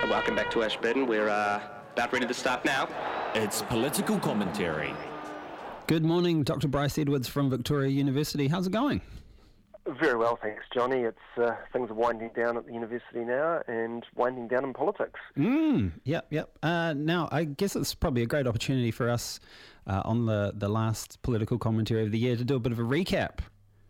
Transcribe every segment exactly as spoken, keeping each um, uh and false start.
welcome back to Ashburton. We're uh, about ready to start now. It's political commentary. Good morning, Doctor Bryce Edwards from Victoria University. How's it going? Very well, thanks, Johnny. It's uh, things are winding down at the university now and winding down in politics. Mm, yep, yep. Uh, now, I guess it's probably a great opportunity for us uh, on the, the last political commentary of the year to do a bit of a recap.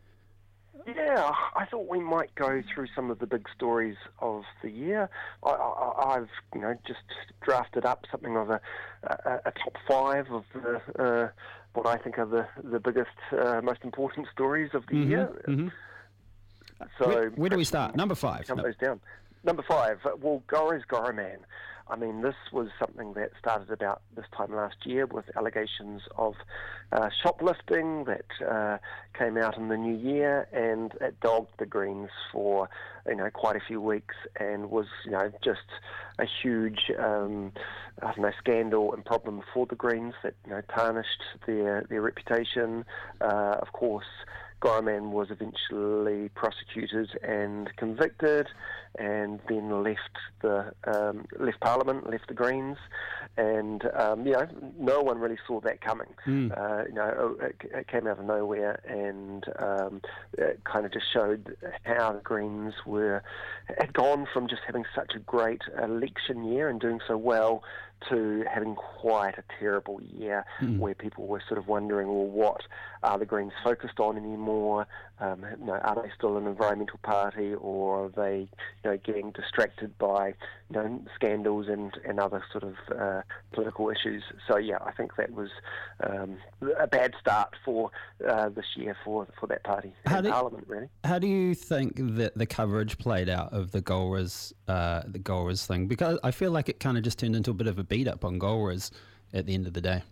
Yeah, I thought we might go through some of the big stories of the year. I, I, I've, you know, just drafted up something of a, a, a top five of the, uh, what I think are the the biggest, uh, most important stories of the Mm-hmm, year. Mm-hmm. So where, where do we start? Number five. Count No. those down. Number five. Well, Gowra's Gowraman. I mean, this was something that started about this time last year with allegations of uh, shoplifting that uh, came out in the new year, and it dogged the Greens for, you know, quite a few weeks, and was, you know, just a huge, um, I don't know, scandal and problem for the Greens that, you know, tarnished their their reputation. Uh, of course, Gowraman was eventually prosecuted and convicted, and then left the um, left Parliament, left the Greens, and um, you know, no one really saw that coming. Mm. Uh, you know, it, it came out of nowhere, and um, it kind of just showed how the Greens were had gone from just having such a great election year and doing so well to having quite a terrible year, mm. where people were sort of wondering, well, what are the Greens focused on anymore? Um, you know, are they still an environmental party, or are they, you know, getting distracted by, you know, scandals and, and other sort of uh, political issues? So yeah, I think that was um, a bad start for uh, this year for for that party and Parliament, really. How do you think that the coverage played out of the Gowra's uh, the Gowra's thing? Because I feel like it kind of just turned into a bit of a beat up on Gowra's at the end of the day.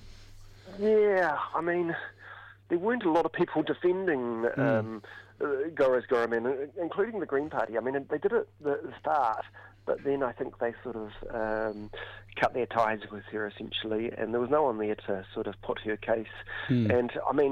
Yeah, I mean, there weren't a lot of people defending um, mm. uh, Gowra's Gowraman, including the Green Party. I mean, they did it at the start, but then I think they sort of um, cut their ties with her, essentially, and there was no one there to sort of put her case. Mm. And, I mean,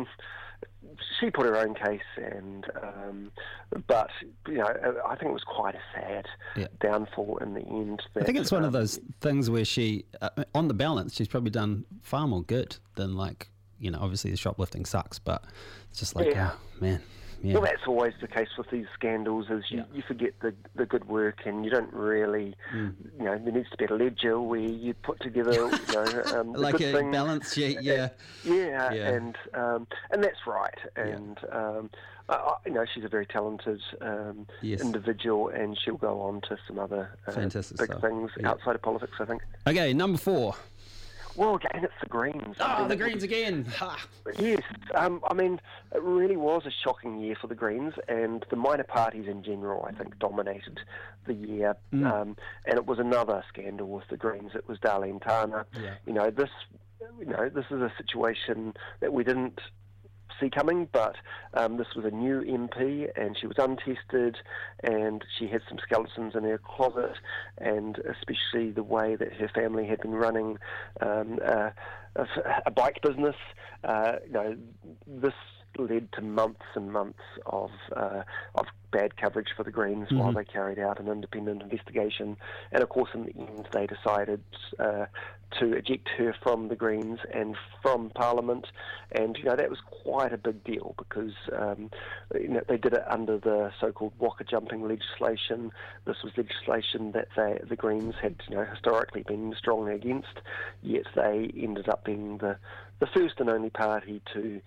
she put her own case, and um, but, you know, I think it was quite a sad yeah. downfall in the end. That, I think it's one um, of those things where she, uh, on the balance, she's probably done far more good than, like, you know, obviously the shoplifting sucks, but it's just like, yeah. oh, man. Yeah. Well, that's always the case with these scandals, is you, yeah. you forget the the good work, and you don't really, mm. you know, there needs to be a ledger where you put together, you know, um, the like good a things. balance sheet, yeah. Yeah, yeah. and um, and that's right, and yeah. um, I, you know, she's a very talented um, yes. individual, and she'll go on to some other uh, Fantastic big stuff. things yeah. outside of politics, I think. Okay, number four. Well, again, it's the Greens. Oh, I mean, the Greens again. Ha. Yes. Um, I mean, it really was a shocking year for the Greens, and the minor parties in general, I think, dominated the year. Mm. Um, and it was another scandal with the Greens. It was Darlene Tana. Yeah. You know, this, you know, this is a situation that we didn't see coming, but um, this was a new M P, and she was untested, and she had some skeletons in her closet, and especially the way that her family had been running um, uh, a, a bike business. Uh, you know, this led to months and months of uh, of bad coverage for the Greens mm-hmm. while they carried out an independent investigation. And of course, in the end, they decided uh, to eject her from the Greens and from Parliament. And you know, that was quite a big deal, because um, you know, they did it under the so-called waka jumping legislation. This was legislation that they, the Greens had, you know, historically been strongly against, yet they ended up being the the first and only party to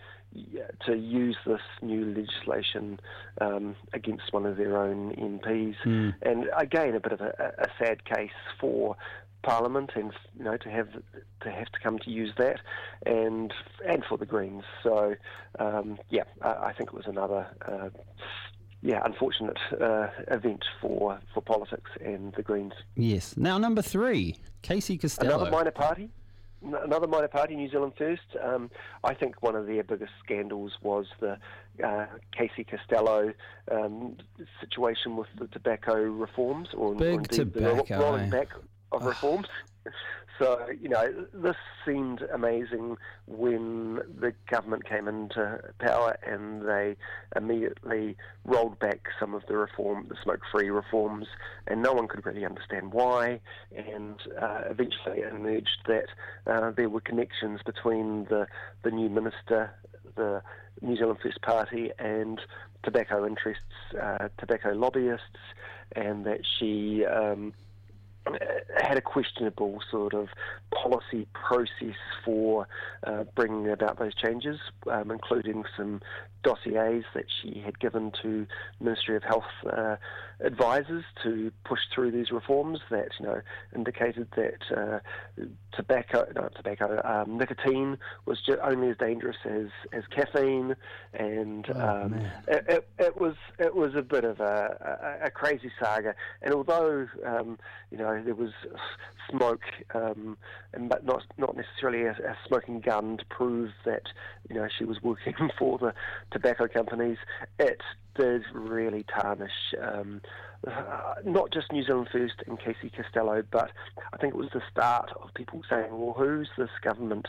to use this new legislation um, against one of their own M Ps. Mm. And again, a bit of a, a sad case for Parliament, and you know, to have to have to come to use that, and and for the Greens. So um, yeah, I, I think it was another uh, yeah unfortunate uh, event for for politics and the Greens. Yes. Now number three, Casey Costello. Another minor party. Another minor party, New Zealand First. Um, I think one of their biggest scandals was the uh, Casey Costello um, situation with the tobacco reforms, or, Big or indeed tobacco, the rolling eh? back of reforms. So, you know, this seemed amazing when the government came into power and they immediately rolled back some of the reform, the smoke-free reforms, and no one could really understand why. And uh, eventually it emerged that uh, there were connections between the, the new minister, the New Zealand First Party, and tobacco interests, uh, tobacco lobbyists, and that she um, had a questionable sort of policy process for uh, bringing about those changes, um, including some dossiers that she had given to Ministry of Health uh, advisors to push through these reforms that, you know, indicated that uh, tobacco, not tobacco, um, nicotine was just only as dangerous as, as caffeine, and oh, um, it, it, it was it was a bit of a, a, a crazy saga. And although um, you know there was smoke, um, and but not not necessarily a, a smoking gun to prove that you know she was working for the tobacco companies, it did really tarnish um, uh, not just New Zealand First and Casey Costello, but I think it was the start of people saying, well, who's this government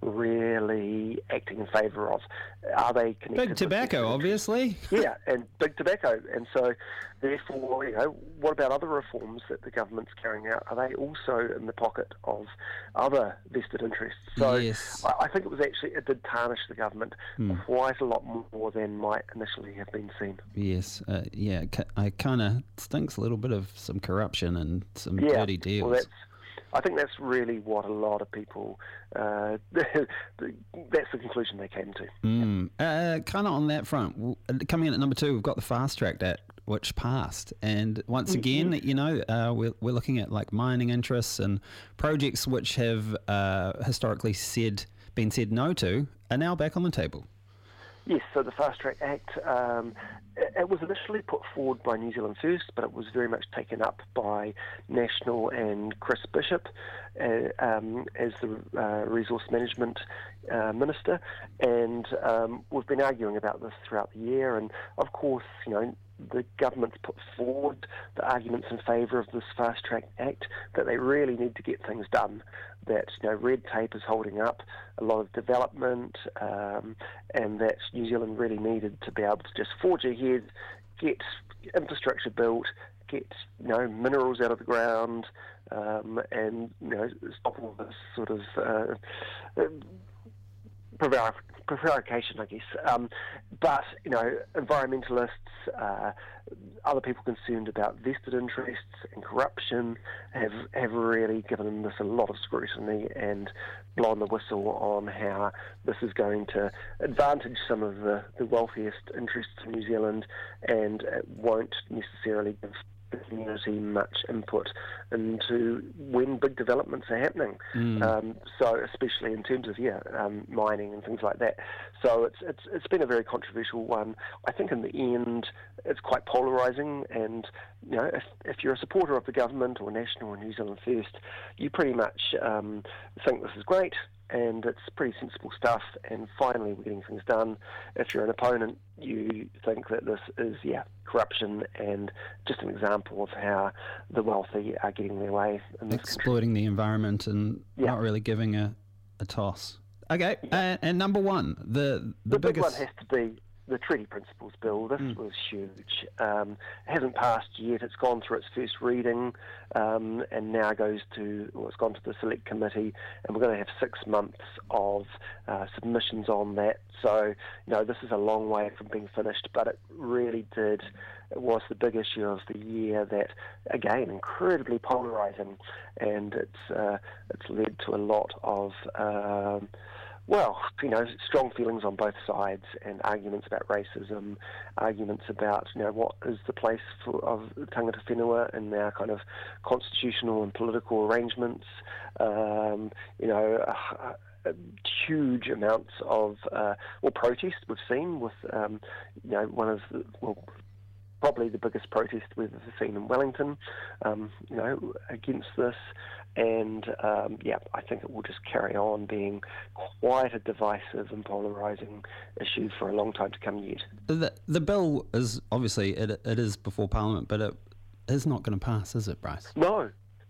really acting in favour of? Are they connected Big tobacco, with obviously. Yeah, and big tobacco. And so, therefore, you know, what about other reforms that the government's carrying out? Are they also in the pocket of other vested interests? So Yes. I, I think it was actually, it did tarnish the government Mm. quite a lot more than might initially have been seen. Yes, uh, yeah, ca- I kind of stinks a little bit of some corruption and some Yeah, dirty deals. well, that's, I think that's really what a lot of people, uh, that's the conclusion they came to. Mm. Uh, kind of on that front, w- uh, coming in at number two, we've got the Fast Track Act, which passed. And once again, you know, uh, we're, we're looking at like mining interests and projects which have uh, historically said been said no to are now back on the table. Yes, so the Fast Track Act, um, it, it was initially put forward by New Zealand First, but it was very much taken up by National and Chris Bishop uh, um, as the uh, Resource Management uh, Minister, and um, we've been arguing about this throughout the year, and of course, you know, the government's put forward the arguments in favour of this Fast Track Act, that they really need to get things done, that you know red tape is holding up a lot of development, um, and that New Zealand really needed to be able to just forge ahead, get infrastructure built, get you know minerals out of the ground, um, and you know stop all this sort of uh, prevar- prevarication, I guess. Um, but you know, environmentalists, uh, other people concerned about vested interests and corruption have have really given this a lot of scrutiny and blown the whistle on how this is going to advantage some of the, the wealthiest interests in New Zealand, and it won't necessarily give the community much input into when big developments are happening. Mm. Um, so, especially in terms of yeah, um, mining and things like that. So it's it's it's been a very controversial one. I think in the end, it's quite polarising. And you know, if if you're a supporter of the government or National or New Zealand First, you pretty much um, think this is great. And it's pretty sensible stuff, and finally we're getting things done. If you're an opponent, you think that this is, yeah, corruption and just an example of how the wealthy are getting their way in this Exploiting the environment and Yeah. not really giving a, a toss. Okay, uh, and number one, the the, The big biggest... one has to be the Treaty Principles Bill. This Mm. was huge. Um, it hasn't passed yet. It's gone through its first reading, um, and now goes to, well, it's gone to the Select Committee, and we're going to have six months of uh, submissions on that. So, you know, this is a long way from being finished, but it really did, it was the big issue of the year that, again, incredibly polarising, and it's, uh, it's led to a lot of... Um, Well, you know, strong feelings on both sides, and arguments about racism, arguments about, you know, what is the place for, of tangata whenua in our kind of constitutional and political arrangements. Um, you know, uh, uh, huge amounts of, uh, well, protest we've seen with, um, you know, one of the, well, probably the biggest protest we've ever seen in Wellington, um, you know, against this. And, um, yeah, I think it will just carry on being quite a divisive and polarising issue for a long time to come yet. The, the bill is, obviously, it, it is before Parliament, but it is not going to pass, is it, Bryce? No.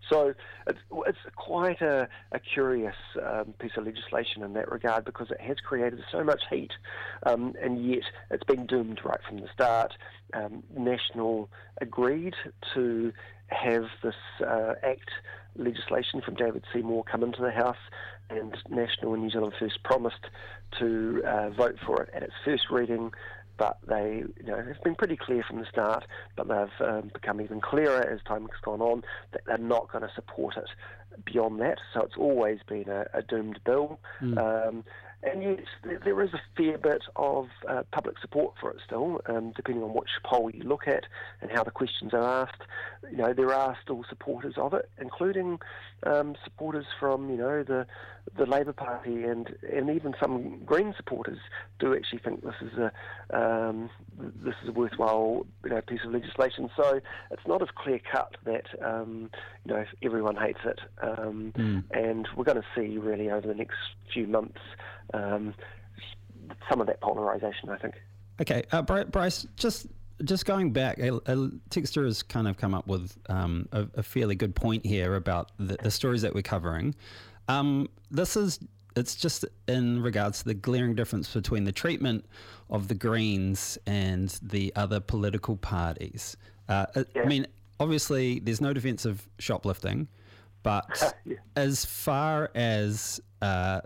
So it's, it's quite a, a curious um, piece of legislation in that regard, because it has created so much heat, um, and yet it's been doomed right from the start. Um, National agreed to have this uh, Act legislation from David Seymour come into the House, and National and New Zealand First promised to uh, vote for it at its first reading, but they, you know, have been pretty clear from the start, but they've um, become even clearer as time has gone on, that they're not going to support it beyond that. So it's always been a, a doomed bill. Mm. Um, And yes, there is a fair bit of uh, public support for it still, um, depending on which poll you look at and how the questions are asked. You know, there are still supporters of it, including um, supporters from, you know, the the Labour Party, and, and even some Green supporters do actually think this is a um, this is a worthwhile, you know, piece of legislation. So it's not as clear cut that um, you know, everyone hates it, um, mm. and we're going to see really over the next few months Um, some of that polarisation, I think. Okay, uh, Bryce, just just going back, a, a texter has kind of come up with um, a, a fairly good point here about the, the stories that we're covering. Um, this is, it's just in regards to the glaring difference between the treatment of the Greens and the other political parties. Uh, yeah. I mean, obviously, there's no defence of shoplifting, but yeah. as far as uh,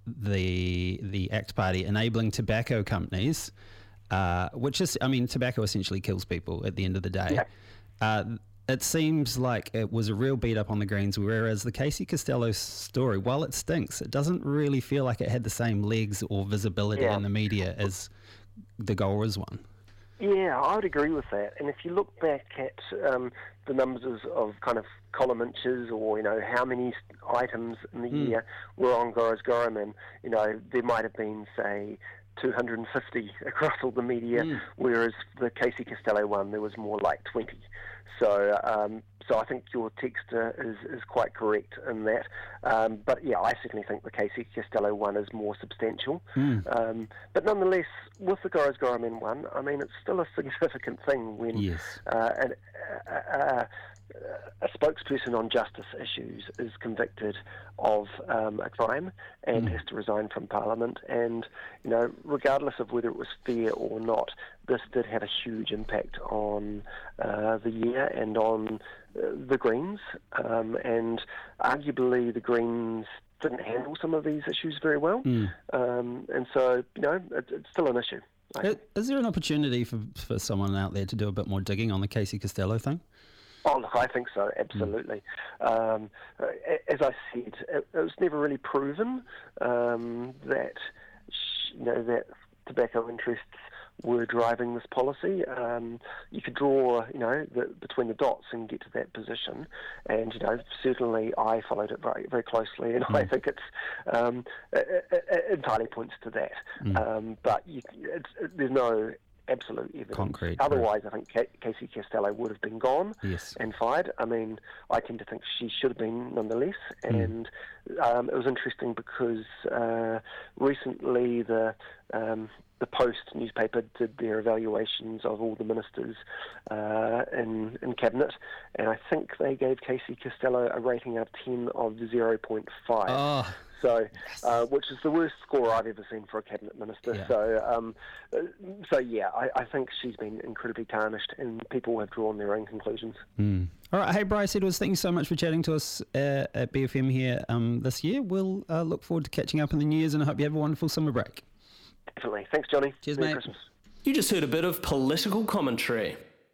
the the ACT Party enabling tobacco companies, uh, which is, I mean, tobacco essentially kills people at the end of the day. Yeah. Uh, it seems like it was a real beat up on the Greens, whereas the Casey Costello story, while it stinks, it doesn't really feel like it had the same legs or visibility yeah. in the media as the Golriz one. Yeah, I would agree with that. And if you look back at um, the numbers of kind of column inches, or, you know, how many items in the mm. year were on Golriz Gorriman, you know, there might have been, say, two hundred fifty across all the media, mm. whereas the Casey Costello one, there was more like twenty. So um, so I think your texter is, is quite correct in that. Um, but yeah, I certainly think the Casey Costello one is more substantial. Mm. Um, but nonetheless, with the Golriz Gorriman one, I mean, it's still a significant thing when yes. uh, an, uh, uh, a spokesperson on justice issues is convicted of um, a crime and mm. has to resign from Parliament. And, you know, regardless of whether it was fair or not, this did have a huge impact on uh, the year and on uh, the Greens. Um, and arguably the Greens didn't handle some of these issues very well. Mm. Um, and so, you know, it, it's still an issue. Is, is there an opportunity for, for someone out there to do a bit more digging on the Casey Costello thing? Oh, look, I think so, absolutely. Mm. Um, as I said, it, it was never really proven um, that, you know, that tobacco interests were driving this policy. Um, you could draw, you know, the, between the dots and get to that position. And, you know, certainly I followed it very, very closely, and mm. I think it's um, it, it entirely points to that. Mm. Um, but you, it's, it, there's no absolute evidence. Concrete, Otherwise, right. I think K- Casey Costello would have been gone yes. and fired. I mean, I tend to think she should have been nonetheless. And mm. um, it was interesting because uh, recently the um, the Post newspaper did their evaluations of all the ministers uh, in, in Cabinet, and I think they gave Casey Costello a rating out of ten of zero point five. Oh. So, uh, which is the worst score I've ever seen for a cabinet minister. Yeah. So, um, so yeah, I, I think she's been incredibly tarnished, and people have drawn their own conclusions. Mm. All right, hey Bryce Edwards, thank you so much for chatting to us uh, at B F M here um, this year. We'll uh, look forward to catching up in the new years, and I hope you have a wonderful summer break. Definitely. Thanks, Johnny. Cheers, Merry mate. Christmas. You just heard a bit of political commentary.